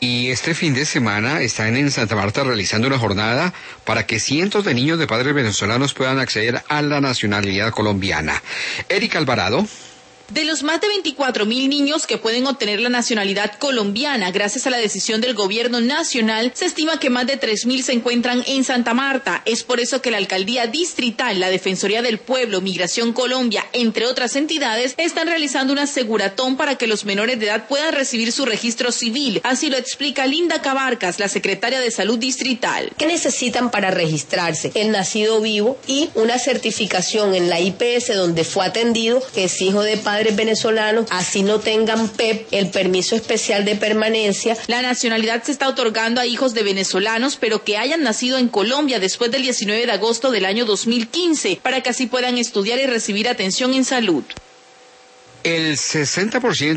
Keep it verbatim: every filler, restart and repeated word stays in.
Y este fin de semana están en Santa Marta realizando una jornada para que cientos de niños de padres venezolanos puedan acceder a la nacionalidad colombiana. Erika Alvarado. De los más de veinticuatro mil niños que pueden obtener la nacionalidad colombiana gracias a la decisión del gobierno nacional, se estima que más de tres mil se encuentran en Santa Marta. Es por eso que la Alcaldía Distrital, la Defensoría del Pueblo, Migración Colombia, entre otras entidades, están realizando una seguratón para que los menores de edad puedan recibir su registro civil. Así lo explica Linda Cabarcas, la secretaria de Salud Distrital. ¿Qué necesitan para registrarse? El nacido vivo y una certificación en la I P S donde fue atendido, que es hijo de padre venezolanos, así no tengan P E P, el permiso especial de permanencia. La nacionalidad se está otorgando a hijos de venezolanos, pero que hayan nacido en Colombia después del diecinueve de agosto del año dos mil quince, para que así puedan estudiar y recibir atención en salud. El sesenta por ciento